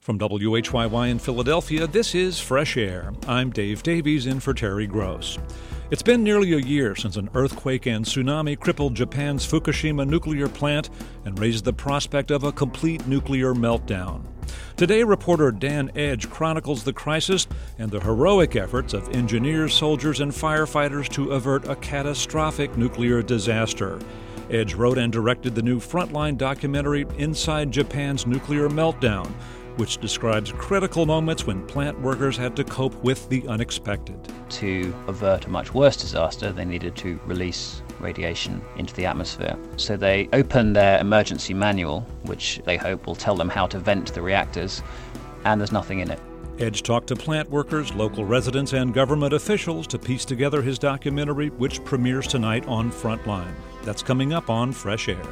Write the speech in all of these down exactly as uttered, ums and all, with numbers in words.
From W H Y Y in Philadelphia, this is Fresh Air. I'm Dave Davies in for Terry Gross. It's been nearly a year since an earthquake and tsunami crippled Japan's Fukushima nuclear plant and raised the prospect of a complete nuclear meltdown. Today, reporter Dan Edge chronicles the crisis and the heroic efforts of engineers, soldiers, and firefighters to avert a catastrophic nuclear disaster. Edge wrote and directed the new Frontline documentary Inside Japan's Nuclear Meltdown, which describes critical moments when plant workers had to cope with the unexpected. To avert a much worse disaster, they needed to release radiation into the atmosphere. So they opened their emergency manual, which they hope will tell them how to vent the reactors, and there's nothing in it. Edge talked to plant workers, local residents, and government officials to piece together his documentary, which premieres tonight on Frontline. That's coming up on Fresh Air.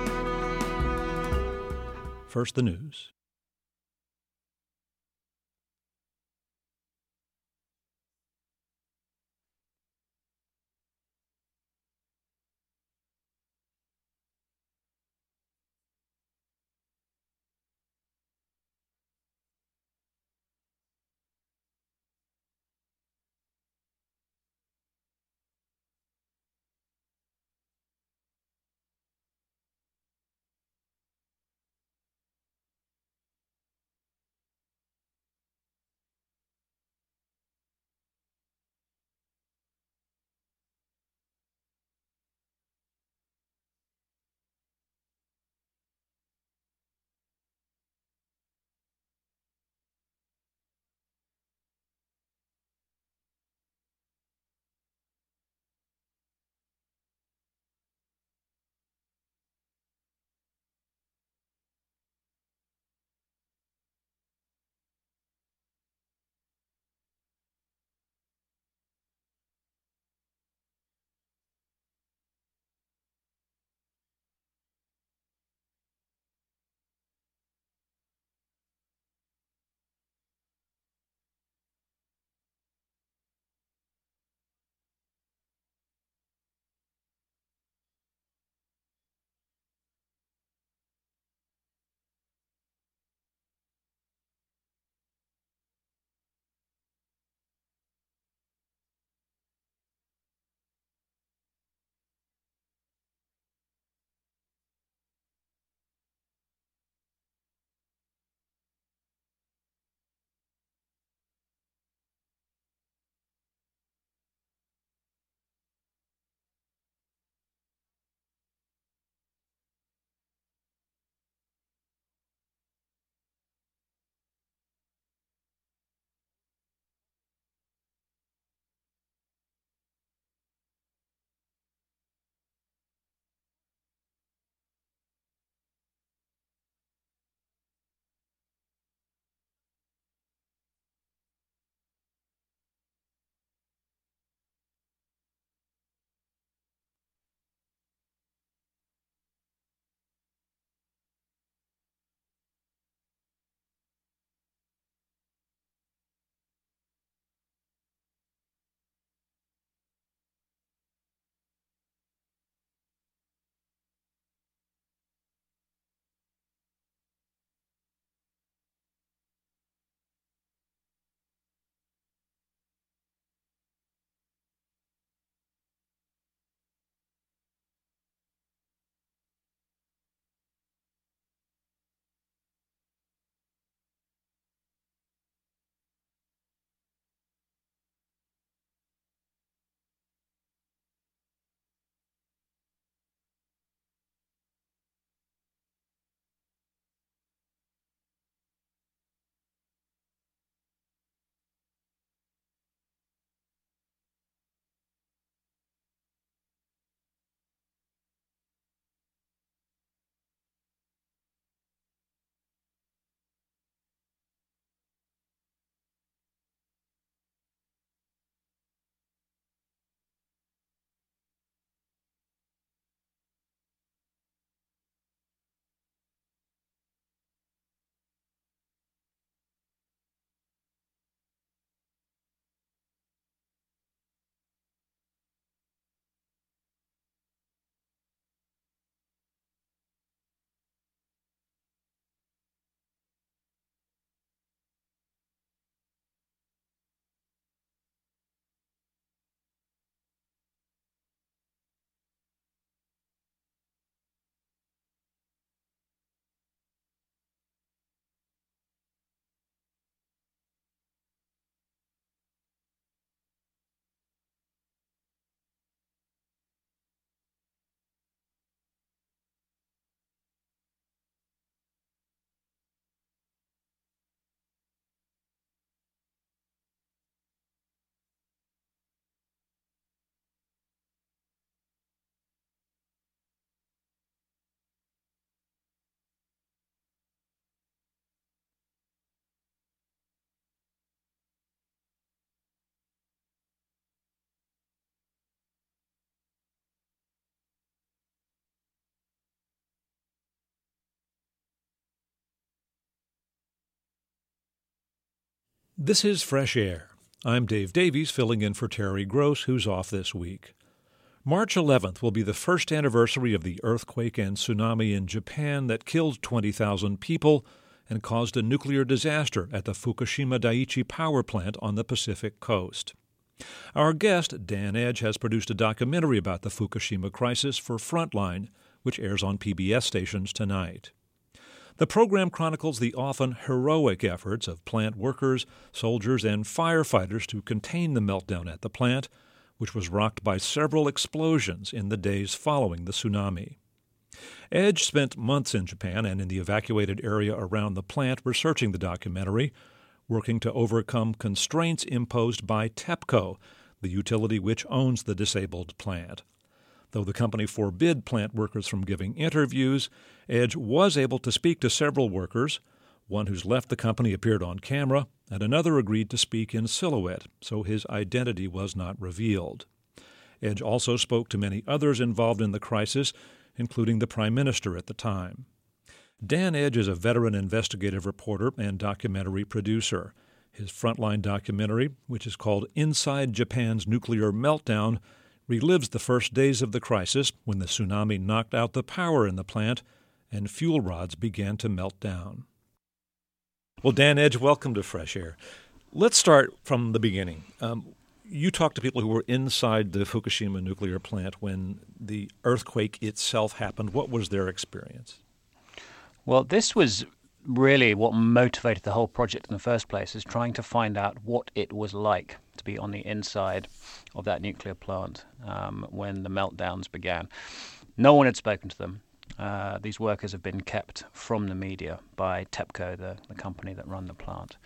First, the news. This is Fresh Air. I'm Dave Davies, filling in for Terry Gross, who's off this week. March eleventh will be the first anniversary of the earthquake and tsunami in Japan that killed twenty thousand people and caused a nuclear disaster at the Fukushima Daiichi power plant on the Pacific coast. Our guest, Dan Edge, has produced a documentary about the Fukushima crisis for Frontline, which airs on P B S stations tonight. The program chronicles the often heroic efforts of plant workers, soldiers, and firefighters to contain the meltdown at the plant, which was rocked by several explosions in the days following the tsunami. Edge spent months in Japan and in the evacuated area around the plant researching the documentary, working to overcome constraints imposed by TEPCO, the utility which owns the disabled plant. Though the company forbid plant workers from giving interviews, Edge was able to speak to several workers. One who's left the company appeared on camera, and another agreed to speak in silhouette, so his identity was not revealed. Edge also spoke to many others involved in the crisis, including the Prime Minister at the time. Dan Edge is a veteran investigative reporter and documentary producer. His Frontline documentary, which is called Inside Japan's Nuclear Meltdown, relives the first days of the crisis when the tsunami knocked out the power in the plant and fuel rods began to melt down. Well, Dan Edge, welcome to Fresh Air. Let's start from the beginning. Um, you talked to people who were inside the Fukushima nuclear plant when the earthquake itself happened. What was their experience? Well, this was really what motivated the whole project in the first place, is trying to find out what it was like to be on the inside of that nuclear plant um, when the meltdowns began. No one had spoken to them. Uh, these workers have been kept from the media by TEPCO, the, the company that run the plant.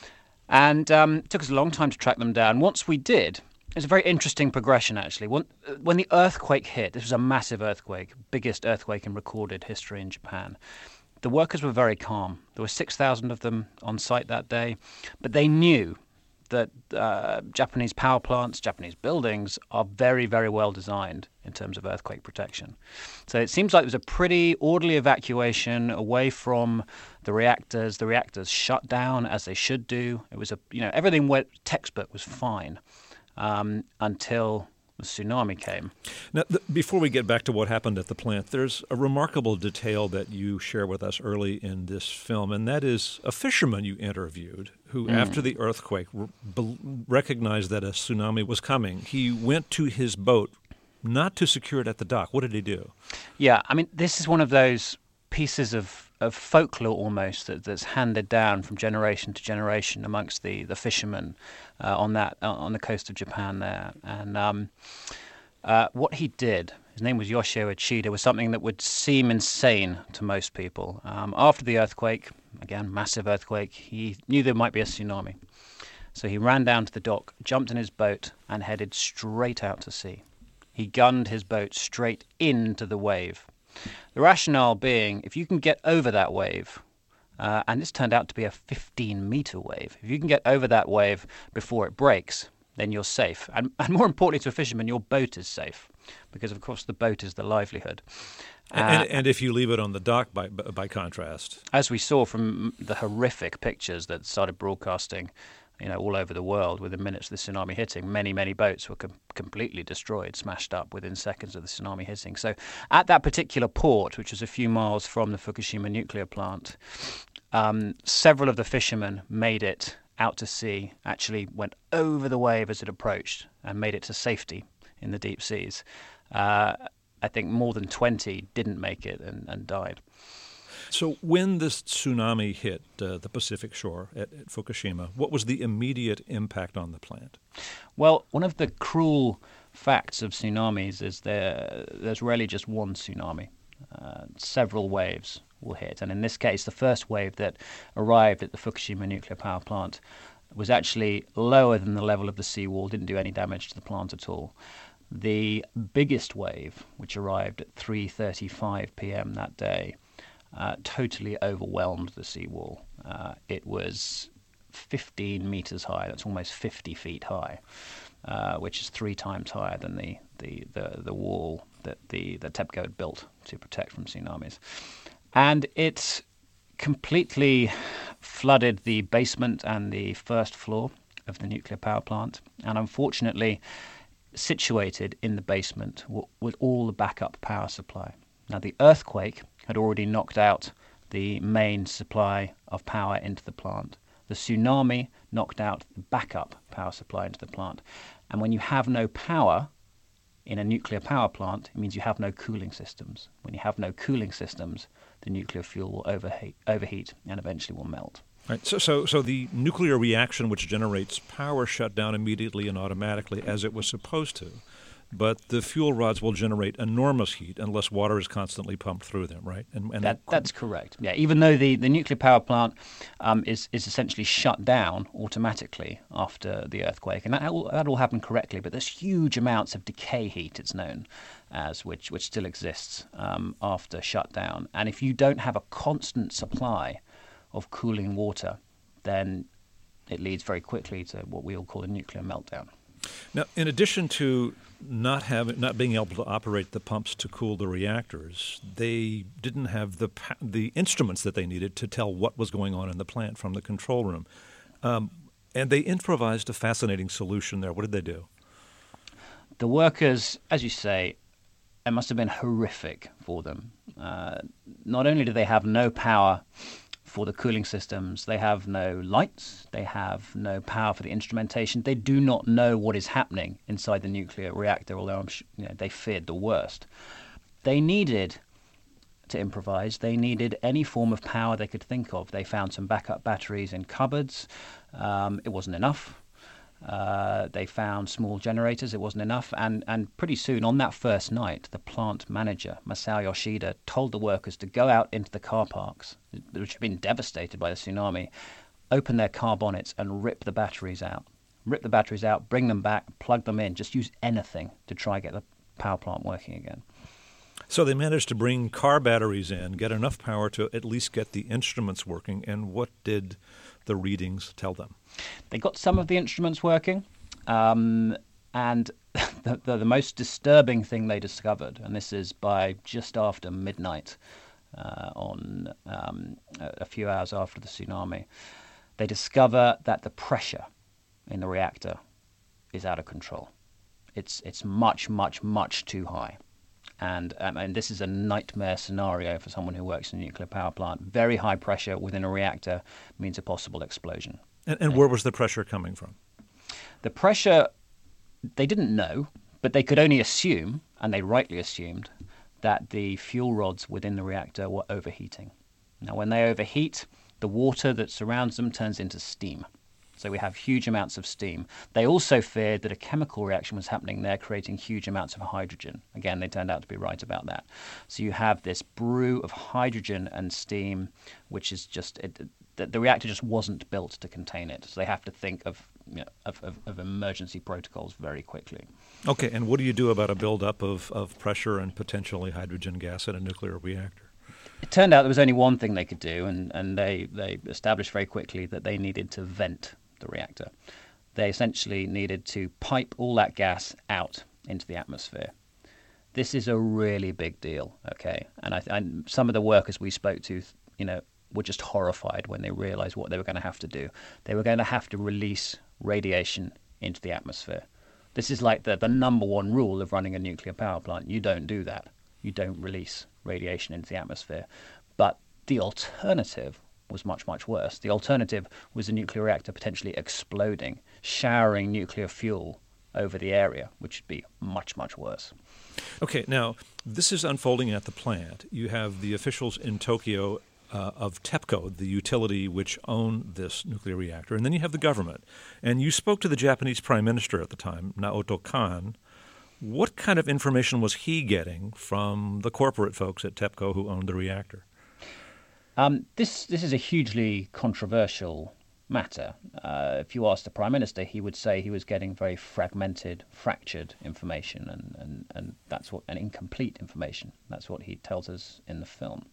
And um, it took us a long time to track them down. Once we did, it was a very interesting progression, actually. When, when the earthquake hit, this was a massive earthquake, biggest earthquake in recorded history in Japan. The workers were very calm. There were six thousand of them on site that day, but they knew that uh, Japanese power plants, Japanese buildings are very, very well designed in terms of earthquake protection. So it seems like it was a pretty orderly evacuation away from the reactors. The reactors shut down as they should do. It was a, you know, everything went textbook was fine um, until the tsunami came. Now, th- before we get back to what happened at the plant, there's a remarkable detail that you share with us early in this film, and that is a fisherman you interviewed who, mm. after the earthquake, re- be- recognized that a tsunami was coming. He went to his boat not to secure it at the dock. What did he do? Yeah, I mean, this is one of those pieces of of folklore almost that, that's handed down from generation to generation amongst the the fishermen uh, on that uh, on the coast of Japan there. And um, uh, what he did, his name was Yoshio Uchida, was something that would seem insane to most people. Um, after the earthquake, again massive earthquake, he knew there might be a tsunami, so he ran down to the dock, jumped in his boat, and headed straight out to sea. He gunned his boat straight into the wave. The rationale being, if you can get over that wave, uh, and this turned out to be a fifteen-meter wave, if you can get over that wave before it breaks, then you're safe. And, and more importantly to a fisherman, your boat is safe, because, of course, the boat is the livelihood. Uh, and, and if you leave it on the dock, by, by contrast. As we saw from the horrific pictures that started broadcasting you know, all over the world within minutes of the tsunami hitting, many, many boats were com- completely destroyed, smashed up within seconds of the tsunami hitting. So at that particular port, which was a few miles from the Fukushima nuclear plant, um, several of the fishermen made it out to sea, actually went over the wave as it approached and made it to safety in the deep seas. Uh, I think more than twenty didn't make it and, and died. So when this tsunami hit uh, the Pacific shore at, at Fukushima, what was the immediate impact on the plant? Well, one of the cruel facts of tsunamis is there, there's rarely just one tsunami. Uh, several waves will hit. And in this case, the first wave that arrived at the Fukushima nuclear power plant was actually lower than the level of the seawall, didn't do any damage to the plant at all. The biggest wave, which arrived at three thirty-five p.m. that day, uh, totally overwhelmed the seawall. Uh, it was fifteen meters high. That's almost fifty feet high, uh, which is three times higher than the, the, the, the wall that the, the TEPCO had built to protect from tsunamis. And it completely flooded the basement and the first floor of the nuclear power plant, and unfortunately situated in the basement with all the backup power supply. Now, the earthquake had already knocked out the main supply of power into the plant. The tsunami knocked out the backup power supply into the plant. And when you have no power in a nuclear power plant, it means you have no cooling systems. When you have no cooling systems, the nuclear fuel will overheat, overheat and eventually will melt. Right. So, so, so the nuclear reaction, which generates power, shut down immediately and automatically as it was supposed to. But the fuel rods will generate enormous heat unless water is constantly pumped through them, right? And, and that, that's correct. Yeah, even though the, the nuclear power plant um, is is essentially shut down automatically after the earthquake, and that all, that all happened correctly. But there's huge amounts of decay heat, it's known as, which which still exists um, after shutdown. And if you don't have a constant supply of cooling water, then it leads very quickly to what we all call a nuclear meltdown. Now, in addition to not having, not being able to operate the pumps to cool the reactors, they didn't have the the instruments that they needed to tell what was going on in the plant from the control room, um, and they improvised a fascinating solution there. What did they do? The workers, as you say, it must have been horrific for them. Uh, not only do they have no power for the cooling systems, they have no lights, they have no power for the instrumentation. They do not know what is happening inside the nuclear reactor, although I'm sure, you know, they feared the worst. They needed to improvise. They needed any form of power they could think of. They found some backup batteries in cupboards. Um, it wasn't enough. Uh, they found small generators. It wasn't enough. And, and pretty soon, on that first night, the plant manager, Masao Yoshida, told the workers to go out into the car parks, which had been devastated by the tsunami, open their car bonnets and rip the batteries out. Rip the batteries out, bring them back, plug them in, just use anything to try and get the power plant working again. So they managed to bring car batteries in, get enough power to at least get the instruments working. And what did the readings tell them? They got some of the instruments working, um, and the, the, the most disturbing thing they discovered, and this is by just after midnight uh, on um, a few hours after the tsunami, they discover that the pressure in the reactor is out of control. It's it's much, much, much too high. And um, and this is a nightmare scenario for someone who works in a nuclear power plant. Very high pressure within a reactor means a possible explosion. And, and where was the pressure coming from? The pressure, they didn't know, but they could only assume, and they rightly assumed, that the fuel rods within the reactor were overheating. Now, when they overheat, the water that surrounds them turns into steam. So we have huge amounts of steam. They also feared that a chemical reaction was happening there, creating huge amounts of hydrogen. Again, they turned out to be right about that. So you have this brew of hydrogen and steam, which is just it, the, the reactor just wasn't built to contain it. So they have to think of, you know, of, of, of emergency protocols very quickly. Okay, and what do you do about a buildup of, of pressure and potentially hydrogen gas in a nuclear reactor? It turned out there was only one thing they could do, and, and they, they established very quickly that they needed to vent the reactor. They essentially needed to pipe all that gas out into the atmosphere. This is a really big deal, okay? And I, I, some of the workers we spoke to, you know, were just horrified when they realized what they were going to have to do. They were going to have to release radiation into the atmosphere. This is like the, the number one rule of running a nuclear power plant. You don't do that. You don't release radiation into the atmosphere. But the alternative was much, much worse. The alternative was a nuclear reactor potentially exploding, showering nuclear fuel over the area, which would be much, much worse. Okay, now, this is unfolding at the plant. You have the officials in Tokyo uh, of TEPCO, the utility which owned this nuclear reactor, and then you have the government. And you spoke to the Japanese prime minister at the time, Naoto Kan. What kind of information was he getting from the corporate folks at TEPCO who owned the reactor? Um, this this is a hugely controversial matter. Uh, if you ask the Prime Minister, he would say he was getting very fragmented, fractured information, and, and, and that's what and incomplete information. That's what he tells us in the film.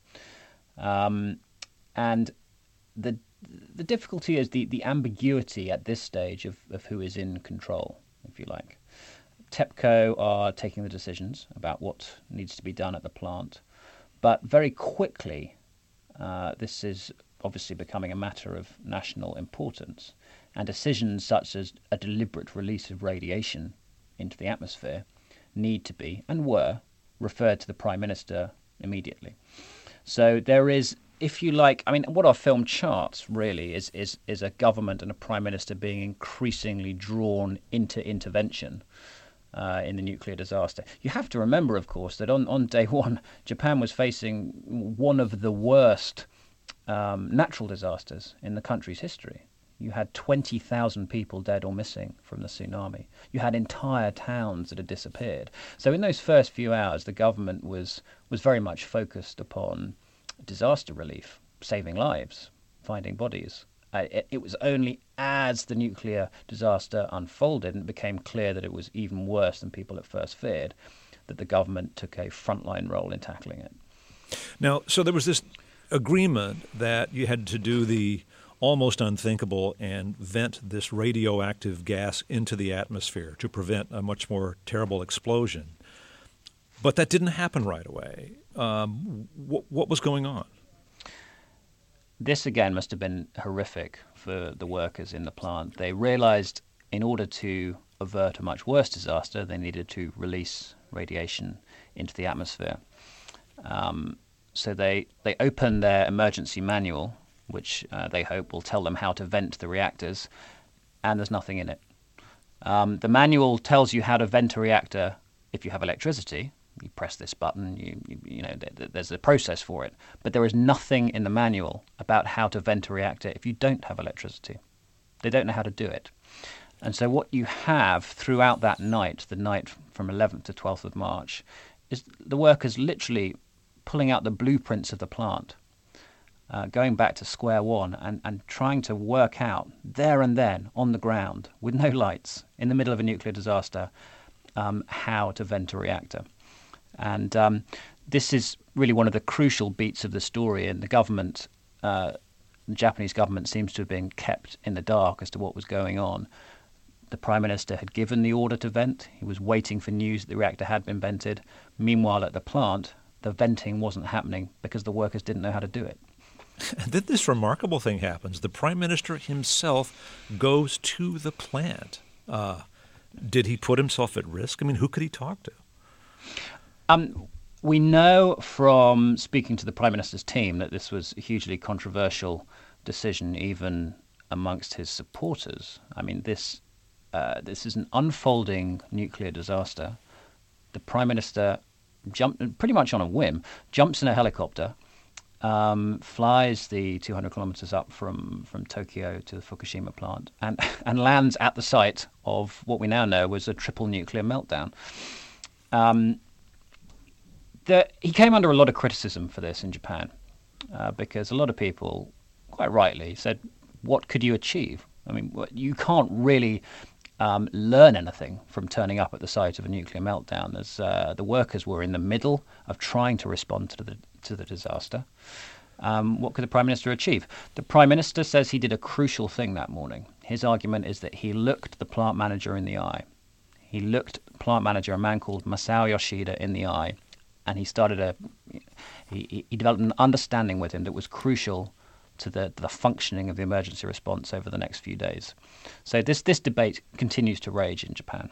Um, and the the difficulty is the, the ambiguity at this stage of, of who is in control, if you like. TEPCO are taking the decisions about what needs to be done at the plant, but very quickly, Uh, this is obviously becoming a matter of national importance. And decisions such as a deliberate release of radiation into the atmosphere need to be, and were, referred to the Prime Minister immediately. So there is, if you like, I mean, what our film charts really is, is, is a government and a Prime Minister being increasingly drawn into intervention uh, in the nuclear disaster. You have to remember, of course, that on, on day one, Japan was facing one of the worst um, natural disasters in the country's history. You had twenty thousand people dead or missing from the tsunami. You had entire towns that had disappeared. So in those first few hours, the government was was very much focused upon disaster relief, saving lives, finding bodies. Uh, it, it was only as the nuclear disaster unfolded and it became clear that it was even worse than people at first feared, that the government took a frontline role in tackling it. Now, so there was this agreement that you had to do the almost unthinkable and vent this radioactive gas into the atmosphere to prevent a much more terrible explosion. But that didn't happen right away. Um, wh- what was going on? This, again, must have been horrific for the workers in the plant. They realized in order to avert a much worse disaster, they needed to release radiation into the atmosphere. Um, so they, they opened their emergency manual, which uh, they hope will tell them how to vent the reactors, and there's nothing in it. Um, the manual tells you how to vent a reactor if you have electricity. You press this button, you, you, you know, th- there's a process for it. But there is nothing in the manual about how to vent a reactor if you don't have electricity. They don't know how to do it. And so what you have throughout that night, the night from eleventh to twelfth of March, is the workers literally pulling out the blueprints of the plant, Uh, going back to square one and, and trying to work out there and then on the ground with no lights in the middle of a nuclear disaster um, how to vent a reactor. And um, this is really one of the crucial beats of the story, and the government, uh, the Japanese government seems to have been kept in the dark as to what was going on. The Prime Minister had given the order to vent. He was waiting for news that the reactor had been vented. Meanwhile, at the plant, the venting wasn't happening because the workers didn't know how to do it. And then this remarkable thing happens. The Prime Minister himself goes to the plant. Uh, did he put himself at risk? I mean, who could he talk to? Um, we know from speaking to the Prime Minister's team that this was a hugely controversial decision, even amongst his supporters. I mean, this uh, this is an unfolding nuclear disaster. The Prime Minister jumped pretty much on a whim, jumps in a helicopter, Um, flies the two hundred kilometers up from, from Tokyo to the Fukushima plant and, and lands at the site of what we now know was a triple nuclear meltdown. Um, the, he came under a lot of criticism for this in Japan uh, because a lot of people, quite rightly, said, what could you achieve? I mean, you can't really um, learn anything from turning up at the site of a nuclear meltdown, as uh, the workers were in the middle of trying to respond to the to the disaster. Um, what could the Prime Minister achieve? The Prime Minister says he did a crucial thing that morning. His argument is that he looked the plant manager in the eye. He looked the plant manager, a man called Masao Yoshida, in the eye, and he started a he, he developed an understanding with him that was crucial to the the functioning of the emergency response over the next few days. So this this debate continues to rage in Japan.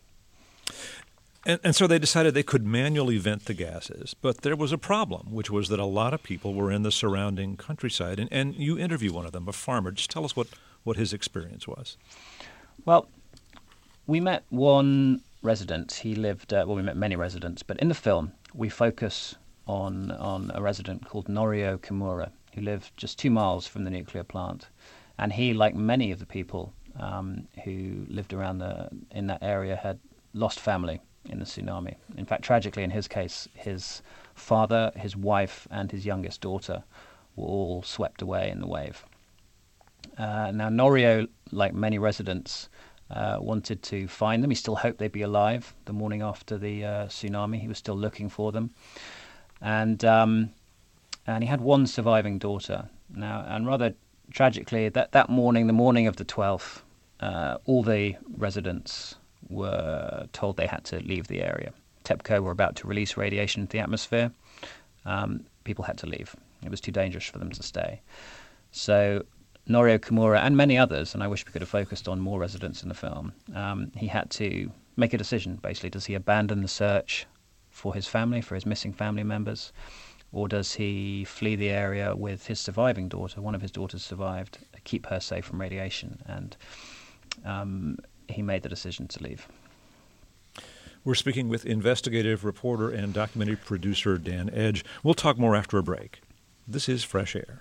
And, and so they decided they could manually vent the gases, but there was a problem, which was that a lot of people were in the surrounding countryside. And, and you interview one of them, a farmer. Just tell us what, what his experience was. Well, we met one resident. He lived, uh, well, we met many residents, but in the film, we focus on, on a resident called Norio Kimura, who lived just two miles from the nuclear plant. And he, like many of the people um, who lived around the, in that area, had lost family in the tsunami. In fact, tragically, in his case, his father, his wife, and his youngest daughter were all swept away in the wave. Uh, now, Norio, like many residents, uh, wanted to find them. He still hoped they'd be alive the morning after the uh, tsunami. He was still looking for them. And um, and he had one surviving daughter. Now, and rather tragically, that, that morning, the morning of the twelfth, uh, all the residents were told they had to leave the area. TEPCO were about to release radiation into the atmosphere. Um, people had to leave. It was too dangerous for them to stay. So Norio Kimura and many others, and I wish we could have focused on more residents in the film, um, he had to make a decision, basically. Does he abandon the search for his family, for his missing family members, or does he flee the area with his surviving daughter? One of his daughters survived, keep her safe from radiation, and um, he made the decision to leave. We're speaking with investigative reporter and documentary producer Dan Edge. We'll talk more after a break. This is Fresh Air.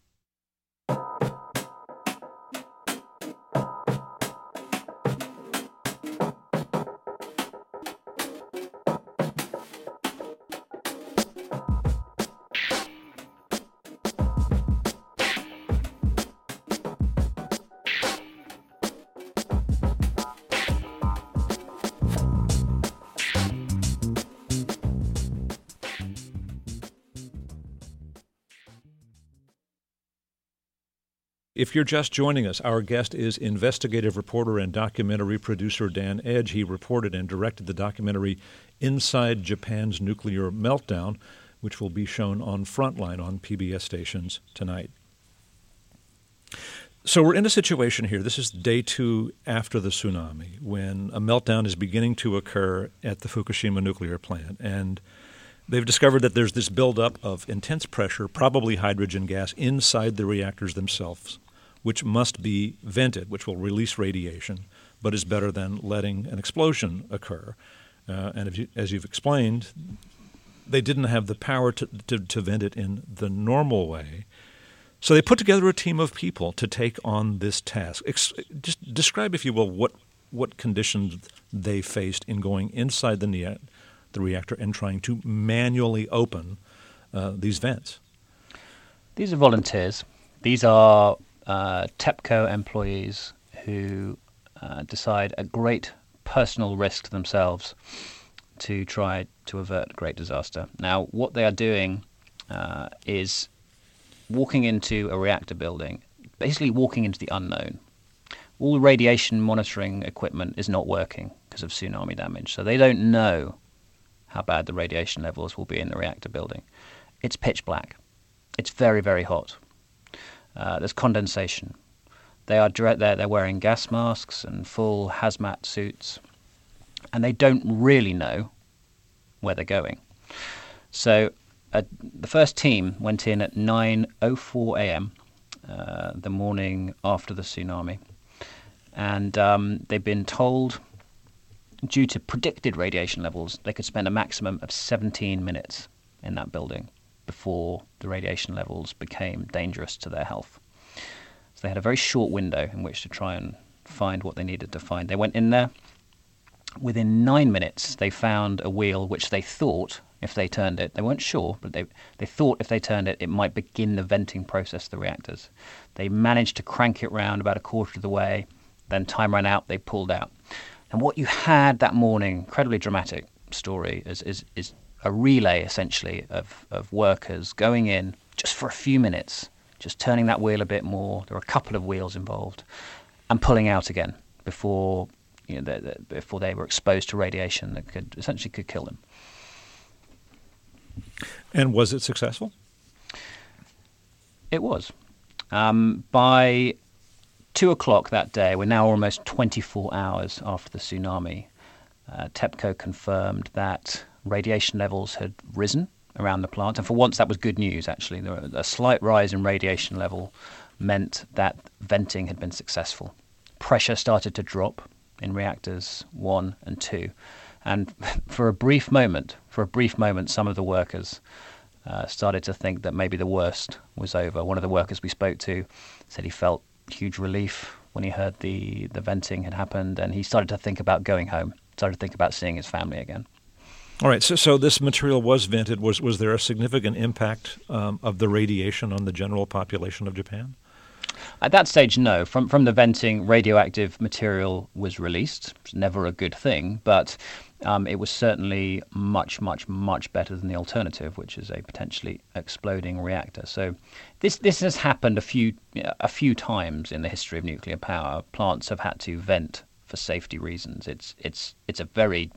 If you're just joining us, our guest is investigative reporter and documentary producer Dan Edge. He reported and directed the documentary Inside Japan's Nuclear Meltdown, which will be shown on Frontline on P B S stations tonight. So we're in a situation here. This is day two after the tsunami, when a meltdown is beginning to occur at the Fukushima nuclear plant. And they've discovered that there's this buildup of intense pressure, probably hydrogen gas, inside the reactors themselves, which must be vented, which will release radiation, but is better than letting an explosion occur. Uh, and if you, as you've explained, they didn't have the power to, to, to vent it in the normal way. So they put together a team of people to take on this task. Ex- just describe, if you will, what what conditions they faced in going inside the, ne- the reactor and trying to manually open uh, these vents. These are volunteers. These are Uh, TEPCO employees who uh, decide at great personal risk to themselves to try to avert a great disaster. Now, what they are doing uh, is walking into a reactor building, basically walking into the unknown. All the radiation monitoring equipment is not working because of tsunami damage, so they don't know how bad the radiation levels will be in the reactor building. It's pitch black. It's very, very hot. Uh, there's condensation. They are direct there. They're wearing gas masks and full hazmat suits, and they don't really know where they're going. So uh, the first team went in at nine oh four a.m. Uh, the morning after the tsunami, and um, they've been told, due to predicted radiation levels, they could spend a maximum of seventeen minutes in that building before the radiation levels became dangerous to their health. So they had a very short window in which to try and find what they needed to find. They went in there. Within nine minutes, they found a wheel which they thought, if they turned it, they weren't sure, but they they thought if they turned it, it might begin the venting process of the reactors. They managed to crank it round about a quarter of the way. Then time ran out, they pulled out. And what you had that morning, incredibly dramatic story, is is, is a relay, essentially, of, of workers going in just for a few minutes, just turning that wheel a bit more. There were a couple of wheels involved, and pulling out again before you know the, the, before they were exposed to radiation that could essentially could kill them. And was it successful? It was. Um, by two o'clock that day, we're now almost twenty-four hours after the tsunami. Uh, TEPCO confirmed that radiation levels had risen around the plant, and for once that was good news, actually. There was a slight rise in radiation level meant that venting had been successful. Pressure started to drop in reactors one and two, and for a brief moment, for a brief moment, some of the workers uh, started to think that maybe the worst was over. One of the workers we spoke to said he felt huge relief when he heard the, the venting had happened, and he started to think about going home, started to think about seeing his family again. All right, so so this material was vented. Was was there a significant impact um, of the radiation on the general population of Japan? At that stage, no. From from the venting, radioactive material was released. It's never a good thing, but um, it was certainly much, much, much better than the alternative, which is a potentially exploding reactor. So this this has happened a few a few times in the history of nuclear power. Plants have had to vent for safety reasons. It's it's it's a very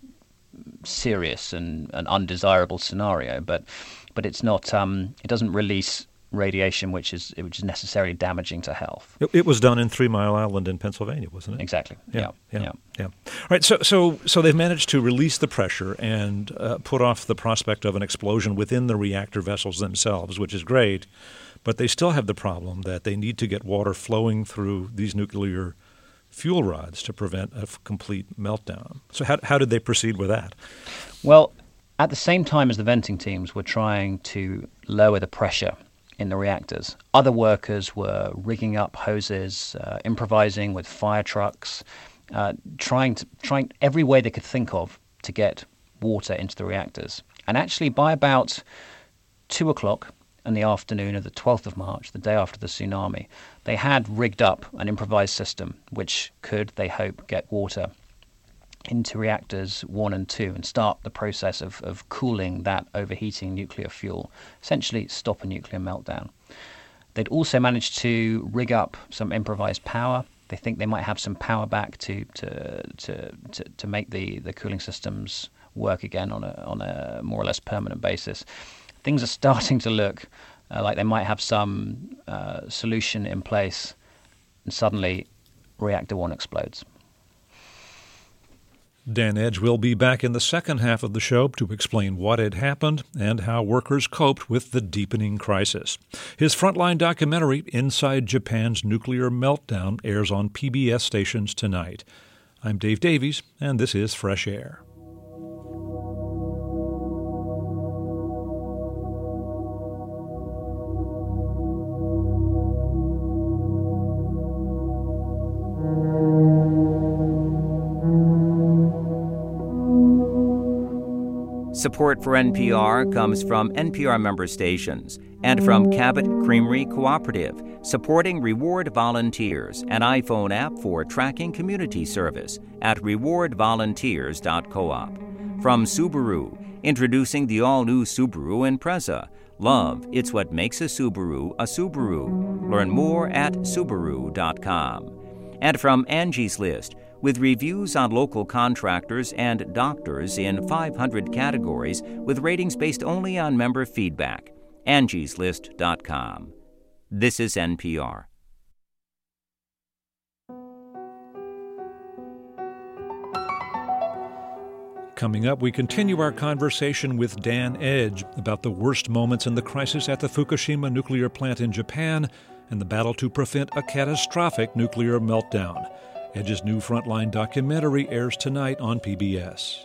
serious and an undesirable scenario, but but it's not. Um, it doesn't release radiation which is which is necessarily damaging to health. It, it was done in Three Mile Island in Pennsylvania, wasn't it? Exactly. Yeah. Yeah. Yeah. yeah. yeah. All right. So, so, so they've managed to release the pressure and uh, put off the prospect of an explosion within the reactor vessels themselves, which is great. But they still have the problem that they need to get water flowing through these nuclear fuel rods to prevent a f- complete meltdown. So, how how did they proceed with that? Well, at the same time as the venting teams were trying to lower the pressure in the reactors, other workers were rigging up hoses, uh, improvising with fire trucks, uh, trying to trying every way they could think of to get water into the reactors. And actually, by about two o'clock in the afternoon of the twelfth of March, the day after the tsunami, they had rigged up an improvised system which could, they hope, get water into reactors one and two and start the process of, of cooling that overheating nuclear fuel, essentially stop a nuclear meltdown. They'd also managed to rig up some improvised power. They think they might have some power back to to to, to, to make the, the cooling systems work again on a on a more or less permanent basis. Things are starting to look uh, like they might have some uh, solution in place, and suddenly reactor one explodes. Dan Edge will be back in the second half of the show to explain what had happened and how workers coped with the deepening crisis. His Frontline documentary, Inside Japan's Nuclear Meltdown, airs on P B S stations tonight. I'm Dave Davies, and this is Fresh Air. Support for N P R comes from N P R member stations and from Cabot Creamery Cooperative, supporting Reward Volunteers, an iPhone app for tracking community service at reward volunteers dot coop. From Subaru, introducing the all-new Subaru Impreza. Love, it's what makes a Subaru a Subaru. Learn more at subaru dot com. And from Angie's List, with reviews on local contractors and doctors in five hundred categories with ratings based only on member feedback. angies list dot com. This is N P R. Coming up, we continue our conversation with Dan Edge about the worst moments in the crisis at the Fukushima nuclear plant in Japan and the battle to prevent a catastrophic nuclear meltdown. Edge's new Frontline documentary airs tonight on P B S.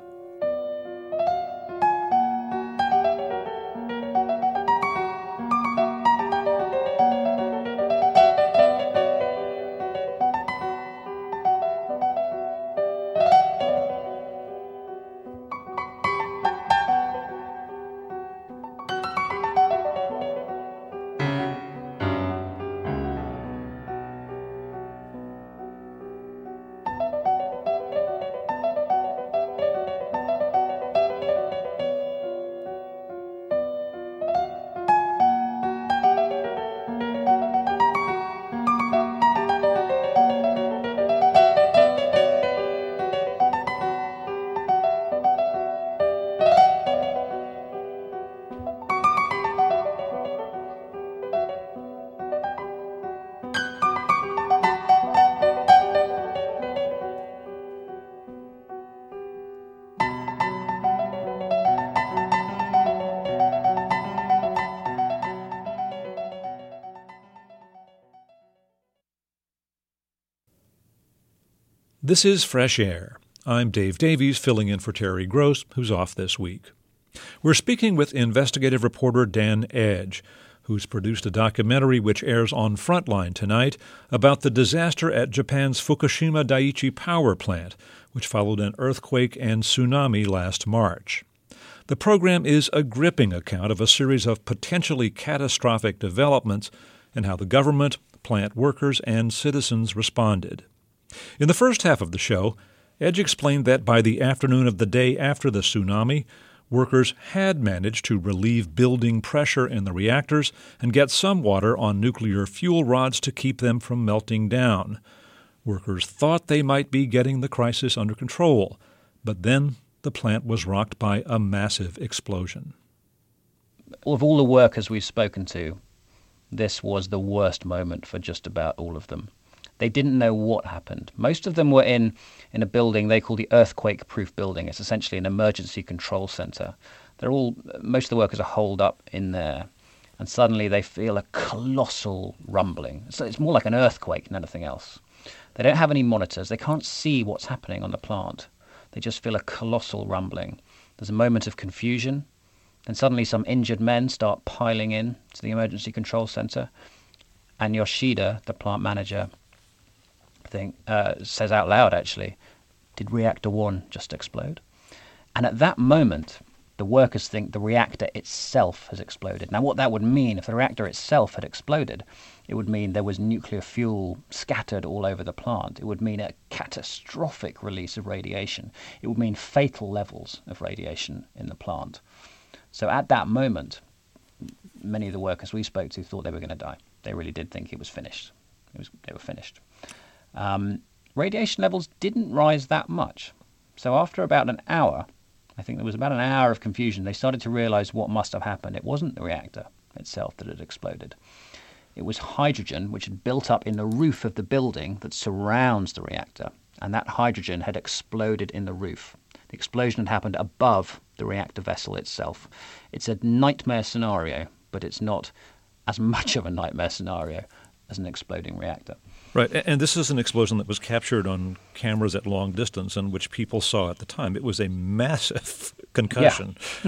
This is Fresh Air. I'm Dave Davies, filling in for Terry Gross, who's off this week. We're speaking with investigative reporter Dan Edge, who's produced a documentary which airs on Frontline tonight about the disaster at Japan's Fukushima Daiichi power plant, which followed an earthquake and tsunami last March. The program is a gripping account of a series of potentially catastrophic developments and how the government, plant workers, and citizens responded. In the first half of the show, Edge explained that by the afternoon of the day after the tsunami, workers had managed to relieve building pressure in the reactors and get some water on nuclear fuel rods to keep them from melting down. Workers thought they might be getting the crisis under control, but then the plant was rocked by a massive explosion. Of all the workers we've spoken to, this was the worst moment for just about all of them. They didn't know what happened. Most of them were in, in a building they call the earthquake-proof building. It's essentially an emergency control center. They're all, most of the workers are holed up in there, and suddenly they feel a colossal rumbling. So it's more like an earthquake than anything else. They don't have any monitors. They can't see what's happening on the plant. They just feel a colossal rumbling. There's a moment of confusion. Then suddenly some injured men start piling in to the emergency control center. And Yoshida, the plant manager, think, uh, says out loud, actually, "Did reactor one just explode?" And at that moment, the workers think the reactor itself has exploded. Now, what that would mean, if the reactor itself had exploded, it would mean there was nuclear fuel scattered all over the plant. It would mean a catastrophic release of radiation. It would mean fatal levels of radiation in the plant. So at that moment, many of the workers we spoke to thought they were going to die. They really did think it was finished. It was, they were finished. Um, radiation levels didn't rise that much. So after about an hour, I think there was about an hour of confusion, they started to realize what must have happened. It wasn't the reactor itself that had exploded. It was hydrogen, which had built up in the roof of the building that surrounds the reactor. And that hydrogen had exploded in the roof. The explosion had happened above the reactor vessel itself. It's a nightmare scenario, but it's not as much of a nightmare scenario as an exploding reactor. Right, and this is an explosion that was captured on cameras at long distance and which people saw at the time. It was a massive concussion. Yeah,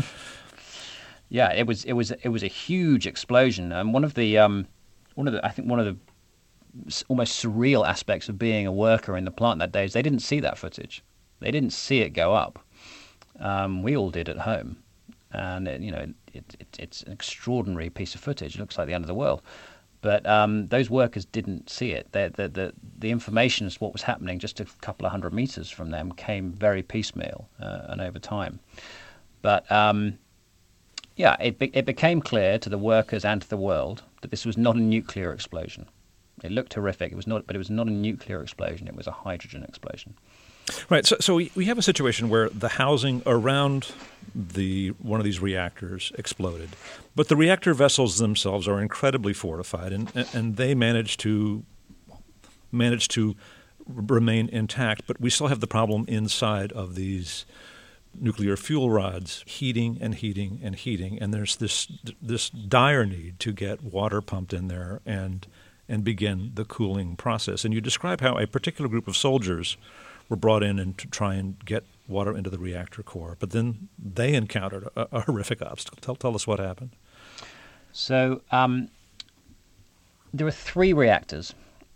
yeah it was. It was. It was a huge explosion, and one of the, um, one of the, I think one of the almost surreal aspects of being a worker in the plant that day is they didn't see that footage. They didn't see it go up. Um, we all did at home, and it, you know, it, it, it's an extraordinary piece of footage. It looks like the end of the world. But um, those workers didn't see it. The, the, the, the information as to what was happening just a couple of hundred meters from them came very piecemeal uh, and over time. But um, yeah, it, be, it became clear to the workers and to the world that this was not a nuclear explosion. It looked horrific, it was not, but it was not a nuclear explosion. It was a hydrogen explosion. Right. So, so we, we have a situation where the housing around the one of these reactors exploded, but the reactor vessels themselves are incredibly fortified, and and they manage to manage to remain intact. But we still have the problem inside of these nuclear fuel rods, heating and heating and heating, and there's this this dire need to get water pumped in there and and begin the cooling process. And you describe how a particular group of soldiers were brought in and to try and get water into the reactor core. But then they encountered a, a horrific obstacle. Tell, tell us what happened. So um, there were three reactors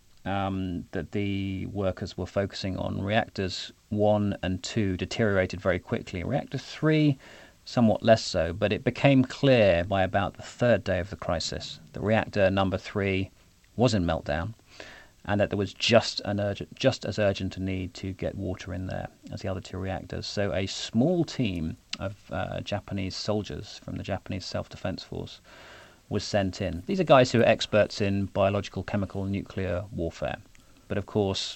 um, that the workers were focusing on. Reactors one and two deteriorated very quickly. Reactor three, somewhat less so, but it became clear by about the third day of the crisis that reactor number three was in meltdown, and that there was just an urgent, just as urgent a need to get water in there as the other two reactors. So a small team of uh, Japanese soldiers from the Japanese Self-Defense Force was sent in. These are guys who are experts in biological, chemical, and nuclear warfare. But of course,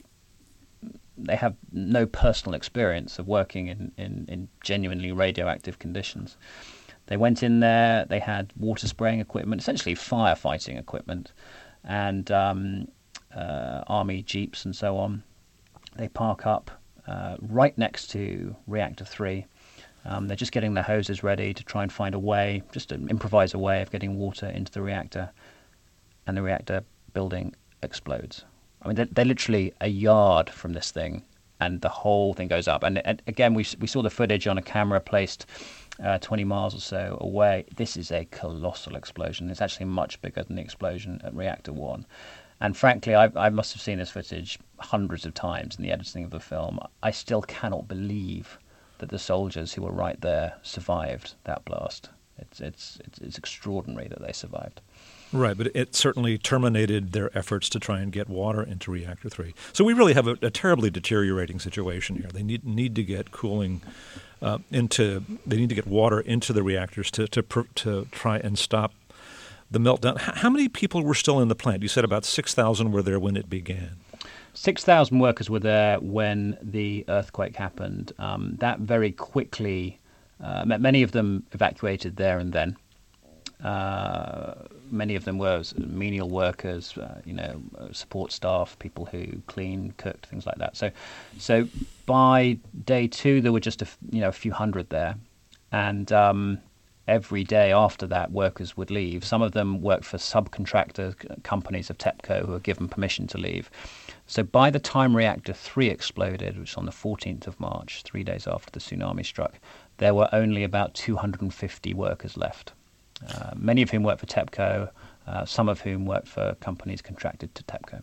they have no personal experience of working in, in, in genuinely radioactive conditions. They went in there, they had water spraying equipment, essentially firefighting equipment, and um, uh, army jeeps and so on. They park up uh, right next to reactor three. Um, they're just getting their hoses ready to try and find a way, just to improvise a way of getting water into the reactor, and the reactor building explodes. I mean, they're, they're literally a yard from this thing, and the whole thing goes up. And, and again, we we saw the footage on a camera placed uh, twenty miles or so away. This is a colossal explosion. It's actually much bigger than the explosion at reactor one. And frankly, I, I must have seen this footage hundreds of times in the editing of the film. I still cannot believe that the soldiers who were right there survived that blast. It's it's it's, it's extraordinary that they survived. Right, but it certainly terminated their efforts to try and get water into reactor three. So we really have a, a terribly deteriorating situation here. They need need to get cooling uh, into. They need to get water into the reactors to to to try and stop the meltdown. How many people were still in the plant? You said about six thousand were there when it began. six thousand workers were there when the earthquake happened. Um, that very quickly, uh, many of them evacuated there and then. Uh, many of them were menial workers, uh, you know, support staff, people who cleaned, cooked, things like that. So, so by day two, there were just a, you know, a few hundred there, and um, every day after that, workers would leave. Some of them worked for subcontractor companies of TEPCO who were given permission to leave. So by the time reactor three exploded, which was on the fourteenth of March, three days after the tsunami struck, there were only about two hundred fifty workers left. Uh, many of whom worked for TEPCO, uh, some of whom worked for companies contracted to TEPCO.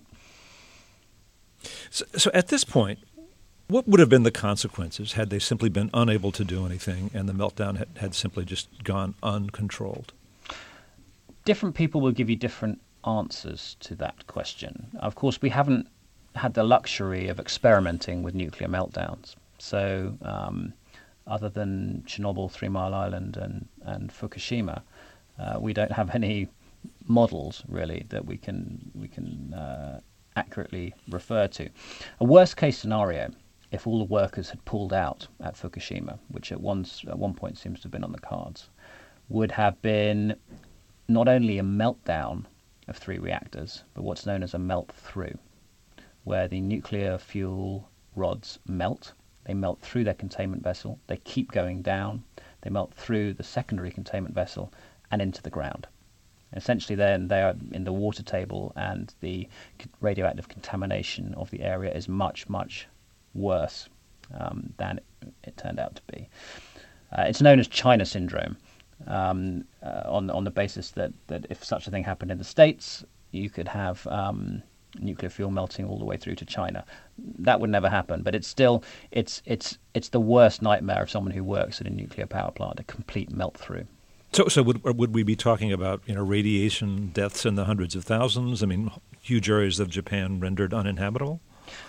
So, so at this point, what would have been the consequences had they simply been unable to do anything and the meltdown had, had simply just gone uncontrolled? Different people will give you different answers to that question. Of course, we haven't had the luxury of experimenting with nuclear meltdowns. So um, other than Chernobyl, Three Mile Island, and, and Fukushima, Uh, we don't have any models really that we can we can uh, accurately refer to. A worst case scenario, if all the workers had pulled out at Fukushima, which at once at one point seems to have been on the cards, would have been not only a meltdown of three reactors, but what's known as a melt through, where the nuclear fuel rods melt. They melt through their containment vessel. They keep going down. They melt through the secondary containment vessel and into the ground. Essentially, then they are in the water table, and the radioactive contamination of the area is much, much worse um, than it, it turned out to be. Uh, it's known as China syndrome, um, uh, on on the basis that, that if such a thing happened in the States, you could have um, nuclear fuel melting all the way through to China. That would never happen, but it's still it's it's it's the worst nightmare of someone who works at a nuclear power plant, a complete melt through. So, so would would we be talking about, you know, radiation deaths in the hundreds of thousands? I mean, huge areas of Japan rendered uninhabitable?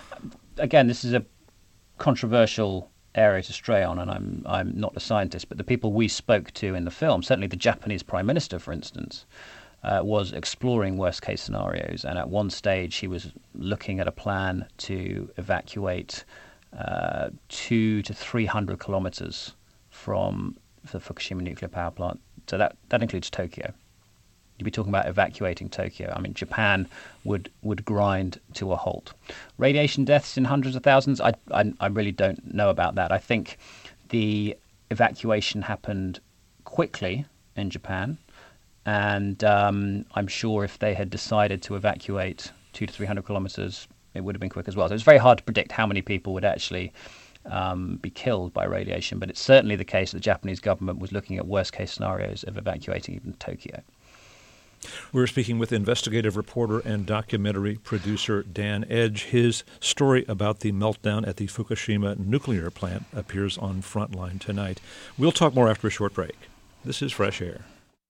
Again, this is a controversial area to stray on, and I'm I'm not a scientist, but the people we spoke to in the film, certainly the Japanese Prime Minister, for instance, uh, was exploring worst case scenarios, and at one stage he was looking at a plan to evacuate uh, two to three hundred kilometers from the Fukushima nuclear power plant. So that, that includes Tokyo. You'd be talking about evacuating Tokyo. I mean, Japan would, would grind to a halt. Radiation deaths in hundreds of thousands, I, I, I really don't know about that. I think the evacuation happened quickly in Japan, and um, I'm sure if they had decided to evacuate two to three hundred kilometers, it would have been quick as well. So it's very hard to predict how many people would actually Um, be killed by radiation, but it's certainly the case that the Japanese government was looking at worst-case scenarios of evacuating even Tokyo. We're speaking with investigative reporter and documentary producer Dan Edge. His story about the meltdown at the Fukushima nuclear plant appears on Frontline tonight. We'll talk more after a short break. This is Fresh Air.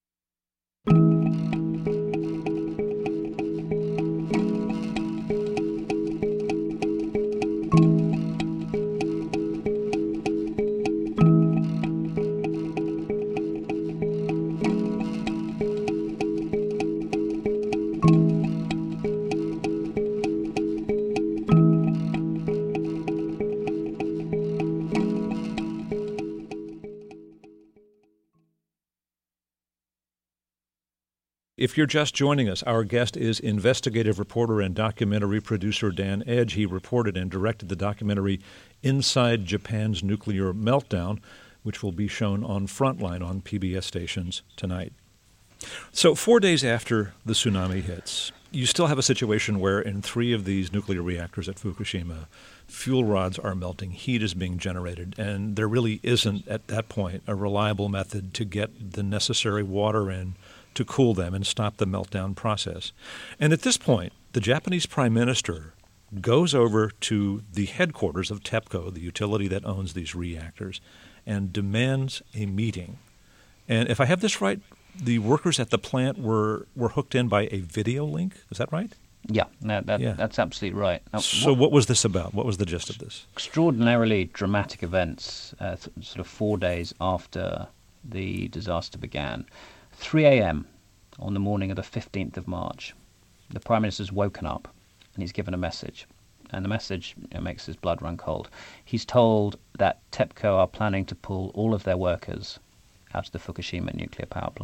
If you're just joining us, our guest is investigative reporter and documentary producer Dan Edge. He reported and directed the documentary Inside Japan's Nuclear Meltdown, which will be shown on Frontline on P B S stations tonight. So four days after the tsunami hits, you still have a situation where in three of these nuclear reactors at Fukushima, fuel rods are melting, heat is being generated, and there really isn't at that point a reliable method to get the necessary water in to cool them and stop the meltdown process. And at this point, the Japanese Prime Minister goes over to the headquarters of TEPCO, the utility that owns these reactors, and demands a meeting. And if I have this right, the workers at the plant were, were hooked in by a video link. Is that right? Yeah, no, that, yeah. that's absolutely right. Now, so what, what was this about? What was the gist of this? Extraordinarily dramatic events, uh, th- sort of four days after the disaster began. three a.m. on the morning of the fifteenth of March, the Prime Minister's woken up and he's given a message. And the message, you know, makes his blood run cold. He's told that TEPCO are planning to pull all of their workers out of the Fukushima nuclear power plant.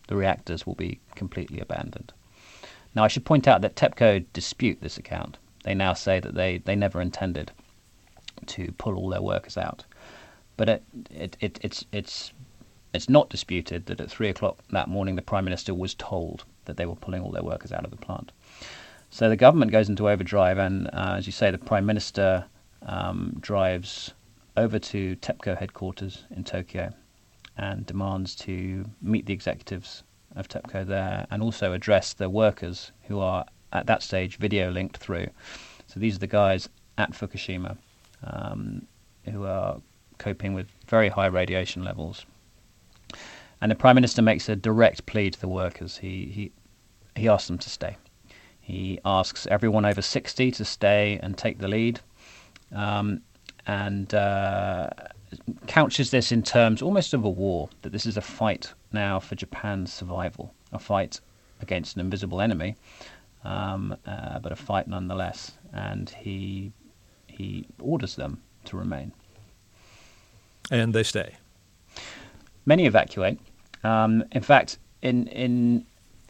the reactors will be completely abandoned. Now, I should point out that TEPCO dispute this account. They now say that they, they never intended to pull all their workers out. But it, it, it, it's, it's, it's not disputed that at three o'clock that morning the Prime Minister was told that they were pulling all their workers out of the plant. So the government goes into overdrive, and uh, as you say, the Prime Minister um, drives over to TEPCO headquarters in Tokyo and demands to meet the executives of TEPCO there and also address the workers who are at that stage video linked through. So these are the guys at Fukushima um, who are coping with very high radiation levels. And the Prime Minister makes a direct plea to the workers. He, he, he asks them to stay. He asks everyone over sixty to stay and take the lead, um, and uh, couches this in terms almost of a war, that this is a fight now for Japan's survival, a fight against an invisible enemy, um, uh, but a fight nonetheless. And he he orders them to remain. And they stay. Many evacuate. Um, in fact, in in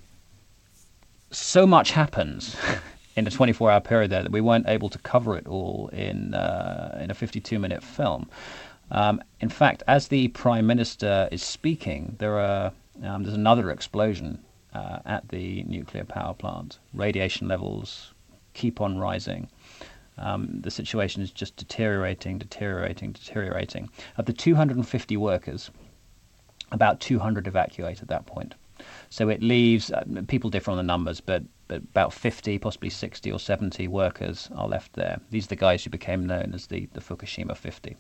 so much happens in a twenty-four hour period there that we weren't able to cover it all in uh, in a fifty-two minute film. Um, in fact, as the Prime Minister is speaking, there are um, there's another explosion uh, at the nuclear power plant. Radiation levels keep on rising. Um, the situation is just deteriorating, deteriorating, deteriorating. Of the two hundred fifty workers, about two hundred evacuate at that point. So it leaves, uh, people differ on the numbers, but, but about fifty, possibly sixty or seventy workers are left there. These are the guys who became known as the, the Fukushima fifty.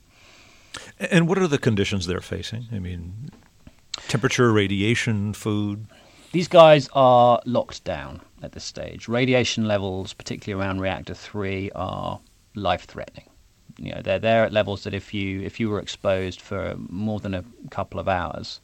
And what are the conditions they're facing? I mean, temperature, radiation, food? These guys are locked down at this stage. Radiation levels, particularly around reactor three, are life-threatening. You know, they're there at levels that if you if you were exposed for more than a couple of hours,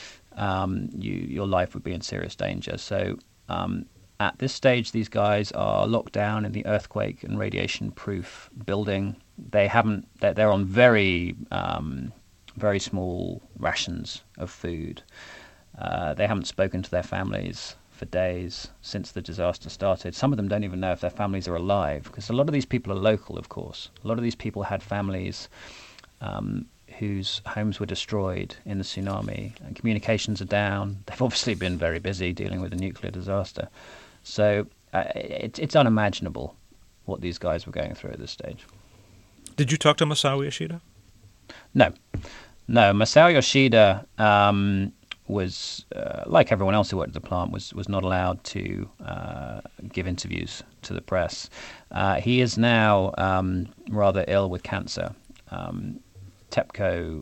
um, you your life would be in serious danger. So um, at this stage, these guys are locked down in the earthquake and radiation-proof building. They haven't. They're, they're on very um, very small rations of food. Uh, they haven't spoken to their families for days since the disaster started. Some of them don't even know if their families are alive, because a lot of these people are local, of course. A lot of these people had families um, whose homes were destroyed in the tsunami, and communications are down. They've obviously been very busy dealing with a nuclear disaster. So uh, it, it's unimaginable what these guys were going through at this stage. Did you talk to Masao Yoshida? No. No, Masao Yoshida um, was, uh, like everyone else who worked at the plant, was, was not allowed to uh, give interviews to the press. Uh, he is now um, rather ill with cancer. Um, TEPCO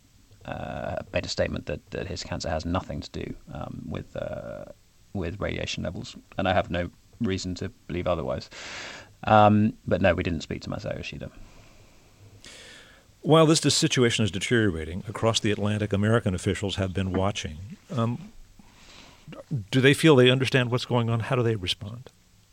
uh, made a statement that, that his cancer has nothing to do um, with uh, with radiation levels, and I have no reason to believe otherwise. Um, but no, we didn't speak to Masao Yoshida. While this situation is deteriorating across the Atlantic, American officials have been watching. Um, do they feel they understand what's going on? How do they respond?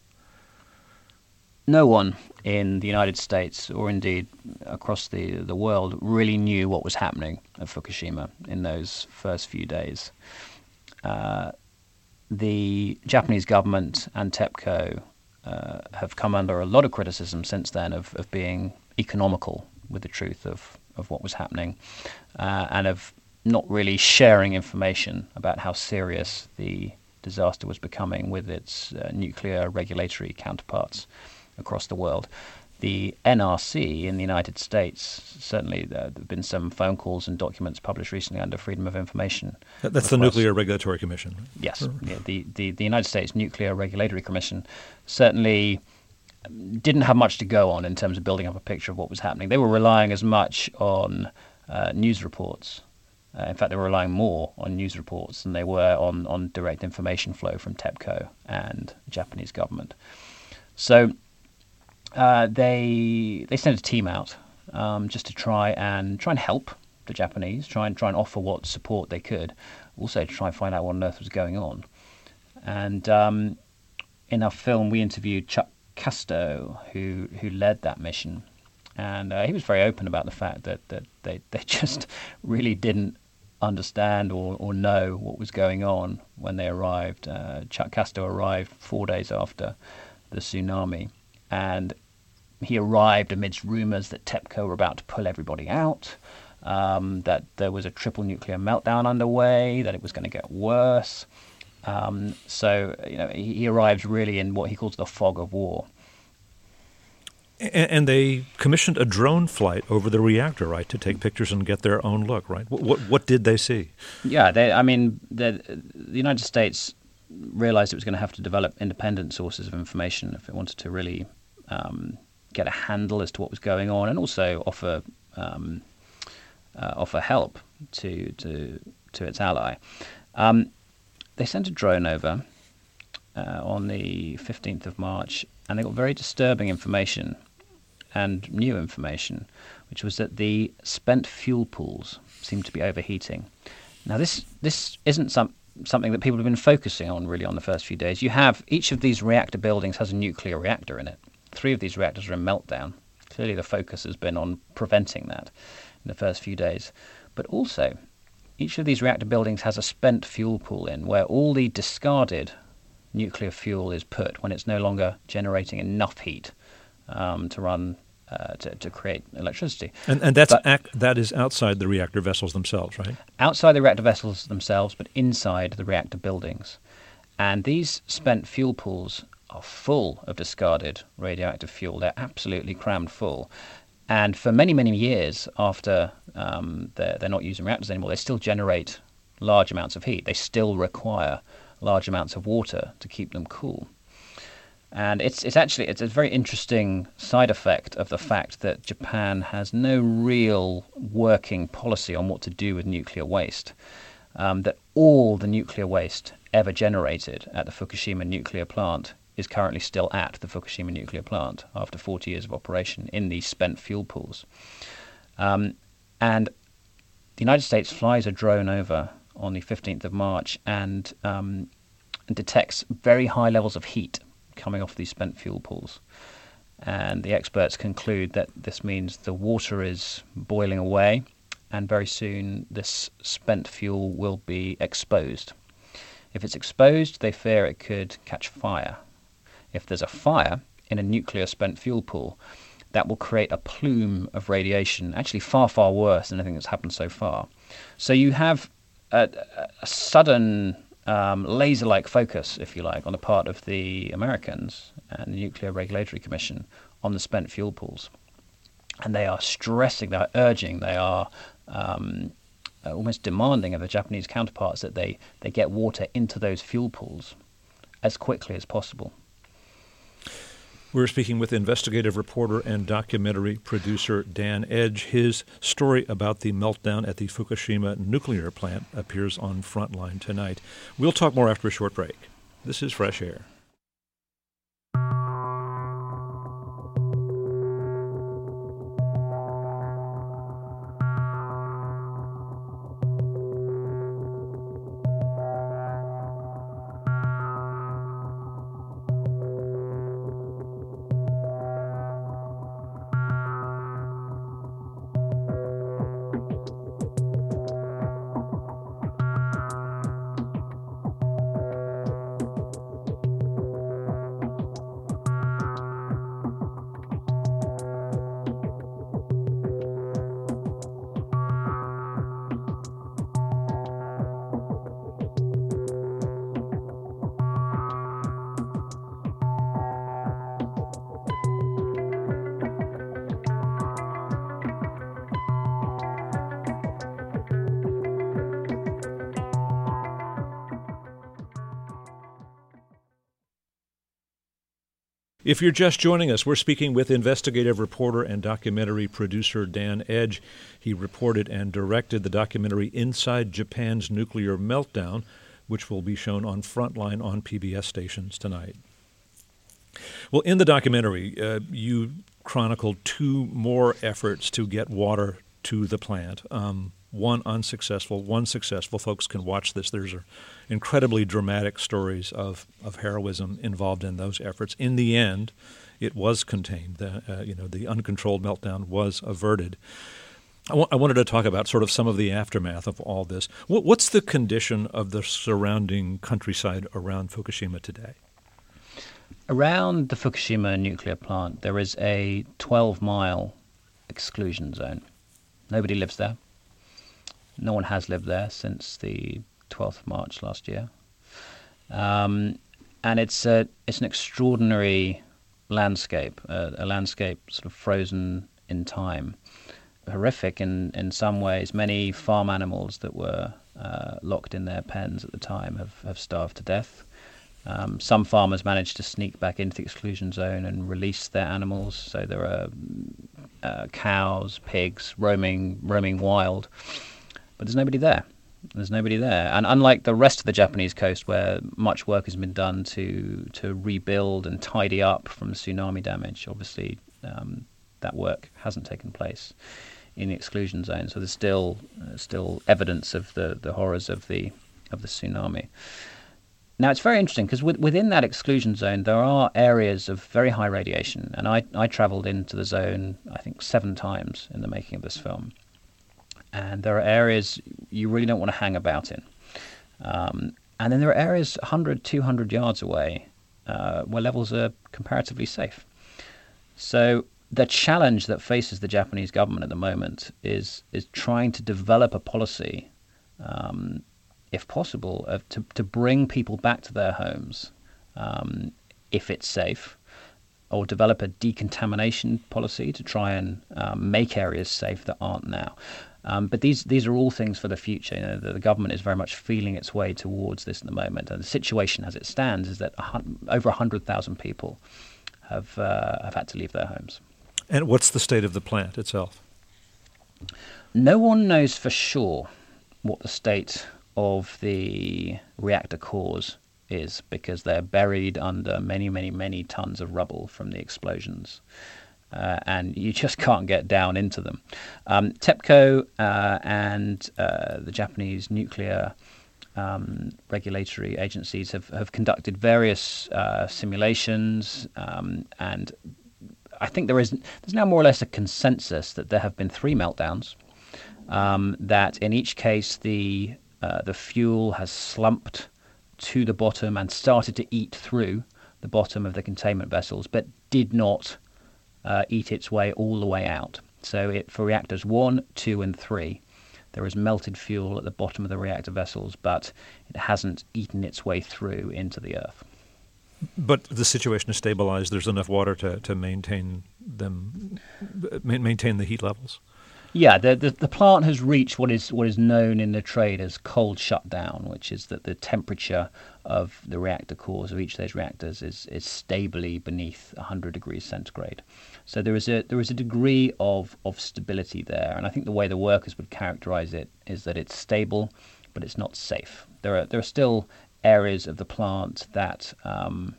No one in the United States, or indeed across the, the world, really knew what was happening at Fukushima in those first few days. Uh, the Japanese government and TEPCO uh, have come under a lot of criticism since then of, of being economical with the truth of, of what was happening, uh, and of not really sharing information about how serious the disaster was becoming with its uh, nuclear regulatory counterparts across the world. The N R C in the United States, certainly there have been some phone calls and documents published recently under Freedom of Information. That's requests. The Nuclear Regulatory Commission. Yes, or, yeah, the, the, the United States Nuclear Regulatory Commission certainly didn't have much to go on in terms of building up a picture of what was happening. They were relying as much on uh, news reports. Uh, in fact, they were relying more on news reports than they were on, on direct information flow from TEPCO and the Japanese government. So uh, they they sent a team out um, just to try and try and help the Japanese, try and try and offer what support they could, also to try and find out what on earth was going on. And um, in our film, we interviewed Chuck Casto, who who led that mission, and uh, he was very open about the fact that that they they just really didn't understand or, or know what was going on when they arrived. Uh, Chuck Casto arrived four days after the tsunami, and he arrived amidst rumours that TEPCO were about to pull everybody out, um, that there was a triple nuclear meltdown underway, that it was going to get worse. Um, so, you know, he, he arrives really in what he calls the fog of war. And, and they commissioned a drone flight over the reactor, right, to take pictures and get their own look, right? What what, what did they see? Yeah, they, I mean, the, the United States realized it was going to have to develop independent sources of information if it wanted to really um, get a handle as to what was going on, and also offer um, uh, offer help to to to its ally. Um, they sent a drone over uh, on the fifteenth of March, and they got very disturbing information and new information, which was that the spent fuel pools seemed to be overheating. Now, this this isn't some something that people have been focusing on really on the first few days. You have each of these reactor buildings has a nuclear reactor in it. Three of these reactors are in meltdown. Clearly the focus has been on preventing that in the first few days. But also, each of these reactor buildings has a spent fuel pool in where all the discarded nuclear fuel is put when it's no longer generating enough heat um, to run Uh, to, to create electricity. And, and that's ac- that is outside the reactor vessels themselves, right? Outside the reactor vessels themselves, but inside the reactor buildings. And these spent fuel pools are full of discarded radioactive fuel. They're absolutely crammed full. And for many, many years after um, they're, they're not using reactors anymore, they still generate large amounts of heat. They still require large amounts of water to keep them cool. And it's it's actually it's a very interesting side effect of the fact that Japan has no real working policy on what to do with nuclear waste. Um, that all the nuclear waste ever generated at the Fukushima nuclear plant is currently still at the Fukushima nuclear plant after forty years of operation in these spent fuel pools. Um, and the United States flies a drone over on the fifteenth of March and um, detects very high levels of heat coming off these spent fuel pools. And the experts conclude that this means the water is boiling away, and very soon this spent fuel will be exposed. If it's exposed, they fear it could catch fire. If there's a fire in a nuclear spent fuel pool, that will create a plume of radiation, actually far, far worse than anything that's happened so far. So you have a, a sudden Um, laser-like focus, if you like, on the part of the Americans and the Nuclear Regulatory Commission on the spent fuel pools. And they are stressing, they are urging, they are um, almost demanding of the Japanese counterparts that they, they get water into those fuel pools as quickly as possible. We're speaking with investigative reporter and documentary producer Dan Edge. His story about the meltdown at the Fukushima nuclear plant appears on Frontline tonight. We'll talk more after a short break. This is Fresh Air. If you're just joining us, we're speaking with investigative reporter and documentary producer Dan Edge. He reported and directed the documentary Inside Japan's Nuclear Meltdown, which will be shown on Frontline on P B S stations tonight. Well, in the documentary, uh, you chronicled two more efforts to get water to the plant. Um, one unsuccessful, one successful. Folks can watch this. There's a incredibly dramatic stories of, of heroism involved in those efforts. In the end, it was contained. The, uh, you know, the uncontrolled meltdown was averted. I, w- I wanted to talk about sort of some of the aftermath of all this. What, what's the condition of the surrounding countryside around Fukushima today? Around the Fukushima nuclear plant, there is a twelve-mile exclusion zone. Nobody lives there. No one has lived there since the twelfth of March last year. Um, and it's a, it's an extraordinary landscape, uh, a landscape sort of frozen in time. Horrific in, in some ways. Many farm animals that were uh, locked in their pens at the time have, have starved to death. Um, some farmers managed to sneak back into the exclusion zone and release their animals. So there are uh, cows, pigs roaming roaming wild, but there's nobody there. There's nobody there. And unlike the rest of the Japanese coast, where much work has been done to to rebuild and tidy up from tsunami damage, obviously um, that work hasn't taken place in the exclusion zone. So there's still uh, still evidence of the, the horrors of the of the tsunami. Now, it's very interesting because with, within that exclusion zone, there are areas of very high radiation. And I, I traveled into the zone, I think, seven times in the making of this film. And there are areas you really don't want to hang about in. Um, and then there are areas one hundred, two hundred yards away uh, where levels are comparatively safe. So the challenge that faces the Japanese government at the moment is, is trying to develop a policy um, if possible, of, to, to bring people back to their homes um, if it's safe, or develop a decontamination policy to try and um, make areas safe that aren't now. Um, but these these are all things for the future. You know, the, the government is very much feeling its way towards this at the moment. And the situation as it stands is that a hun- over one hundred thousand people have uh, have had to leave their homes. And what's the state of the plant itself? No one knows for sure what the state of the reactor cores is, because they're buried under many, many, many tons of rubble from the explosions. Uh, and you just can't get down into them. Um, TEPCO uh, and uh, the Japanese nuclear um, regulatory agencies have, have conducted various uh, simulations, um, and I think there is there's now more or less a consensus that there have been three meltdowns, um, that in each case the Uh, the fuel has slumped to the bottom and started to eat through the bottom of the containment vessels, but did not uh, eat its way all the way out. So it, for reactors one, two, and three, there is melted fuel at the bottom of the reactor vessels, but it hasn't eaten its way through into the Earth. But the situation is stabilized. There's enough water to, to maintain them, maintain the heat levels. Yeah, the, the the plant has reached what is what is known in the trade as cold shutdown, which is that the temperature of the reactor cores of each of those reactors is is stably beneath one hundred degrees centigrade. So there is a there is a degree of, of stability there, and I think the way the workers would characterize it is that it's stable, but it's not safe. There are there are still areas of the plant that um,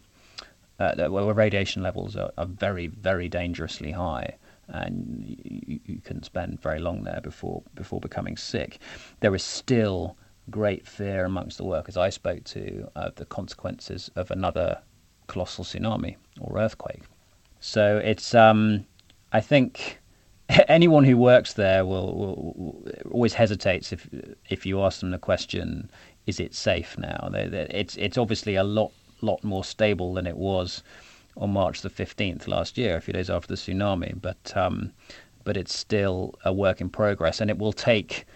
uh, where radiation levels are, are very very dangerously high. And you, you couldn't spend very long there before before becoming sick. There is still great fear amongst the workers I spoke to of the consequences of another colossal tsunami or earthquake. So it's, um, I think, anyone who works there will, will, will always hesitates if if you ask them the question, is it safe now? They, they, it's it's obviously a lot lot more stable than it was on March the fifteenth last year, a few days after the tsunami, but um, but it's still a work in progress, and it will take,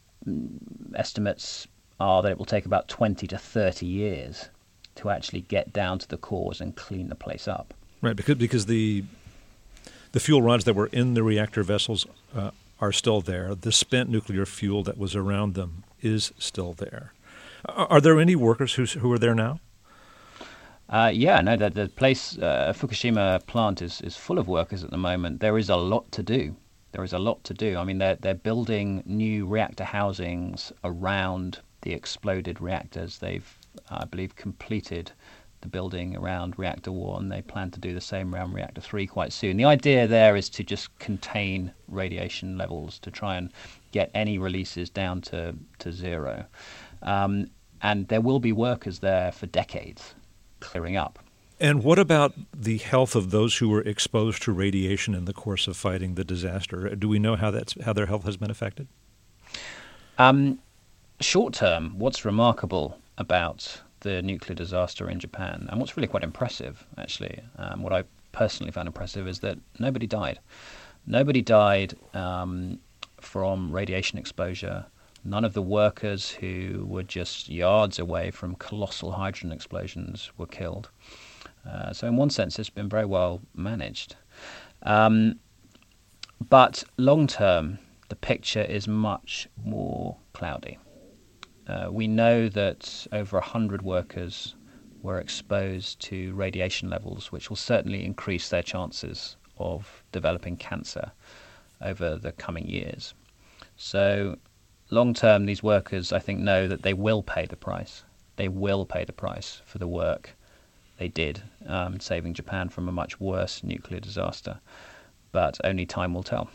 estimates are that it will take about twenty to thirty years to actually get down to the cores and clean the place up. Right, because because the the fuel rods that were in the reactor vessels uh, are still there. The spent nuclear fuel that was around them is still there. Are, are there any workers who who are there now? Uh, yeah, no, the, the place, uh, Fukushima plant is, is full of workers at the moment. There is a lot to do. There is a lot to do. I mean, they're, they're building new reactor housings around the exploded reactors. They've, I believe, completed the building around reactor one. They plan to do the same around reactor three quite soon. The idea there is to just contain radiation levels, to try and get any releases down to, to zero. Um, and there will be workers there for decades clearing up. And what about the health of those who were exposed to radiation in the course of fighting the disaster? Do we know how that's how their health has been affected? Um, short term, what's remarkable about the nuclear disaster in Japan, and what's really quite impressive, actually, um, what I personally found impressive, is that nobody died. Nobody died um, from radiation exposure. None of the workers who were just yards away from colossal hydrogen explosions were killed. Uh, so in one sense, it's been very well managed. Um, but long term, the picture is much more cloudy. Uh, we know that over one hundred workers were exposed to radiation levels, which will certainly increase their chances of developing cancer over the coming years. So long term, these workers, I think, know that they will pay the price. They will pay the price for the work they did, um, saving Japan from a much worse nuclear disaster. But only time will tell.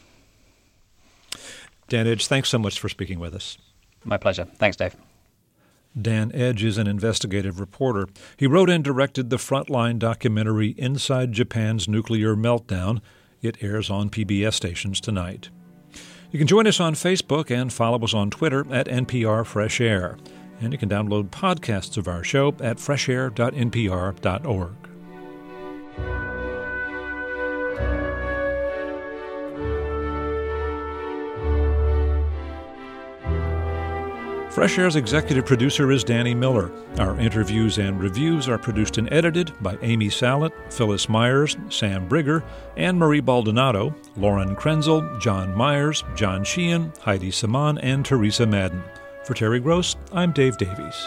Dan Edge, thanks so much for speaking with us. My pleasure. Thanks, Dave. Dan Edge is an investigative reporter. He wrote and directed the Frontline documentary Inside Japan's Nuclear Meltdown. It airs on P B S stations tonight. You can join us on Facebook and follow us on Twitter at N P R Fresh Air. And you can download podcasts of our show at fresh air dot n p r dot org. Fresh Air's executive producer is Danny Miller. Our interviews and reviews are produced and edited by Amy Sallet, Phyllis Myers, Sam Brigger, Anne-Marie Baldonado, Lauren Krenzel, John Myers, John Sheehan, Heidi Saman, and Teresa Madden. For Terry Gross, I'm Dave Davies.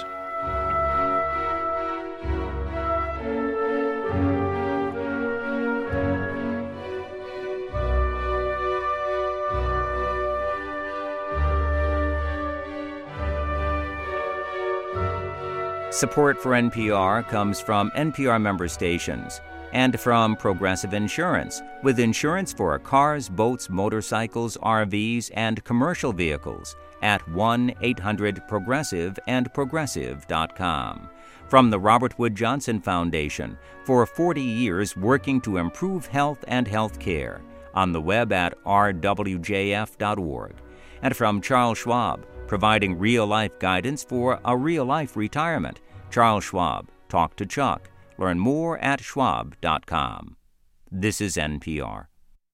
Support for N P R comes from N P R member stations and from Progressive Insurance, with insurance for cars, boats, motorcycles, R Vs, and commercial vehicles at one eight hundred progressive and progressive dot com. From the Robert Wood Johnson Foundation, for forty years working to improve health and health care, on the web at r w j f dot org. And from Charles Schwab, providing real-life guidance for a real-life retirement. Charles Schwab. Talk to Chuck. Learn more at schwab dot com. This is N P R.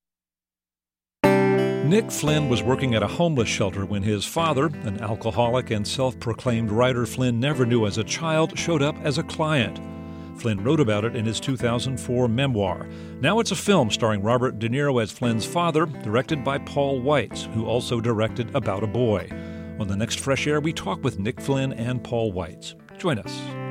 Nick Flynn was working at a homeless shelter when his father, an alcoholic and self-proclaimed writer Flynn never knew as a child, showed up as a client. Flynn wrote about it in his two thousand four memoir. Now it's a film starring Robert De Niro as Flynn's father, directed by Paul Weitz, who also directed About a Boy. On the next Fresh Air, we talk with Nick Flynn and Paul Weitz. Join us.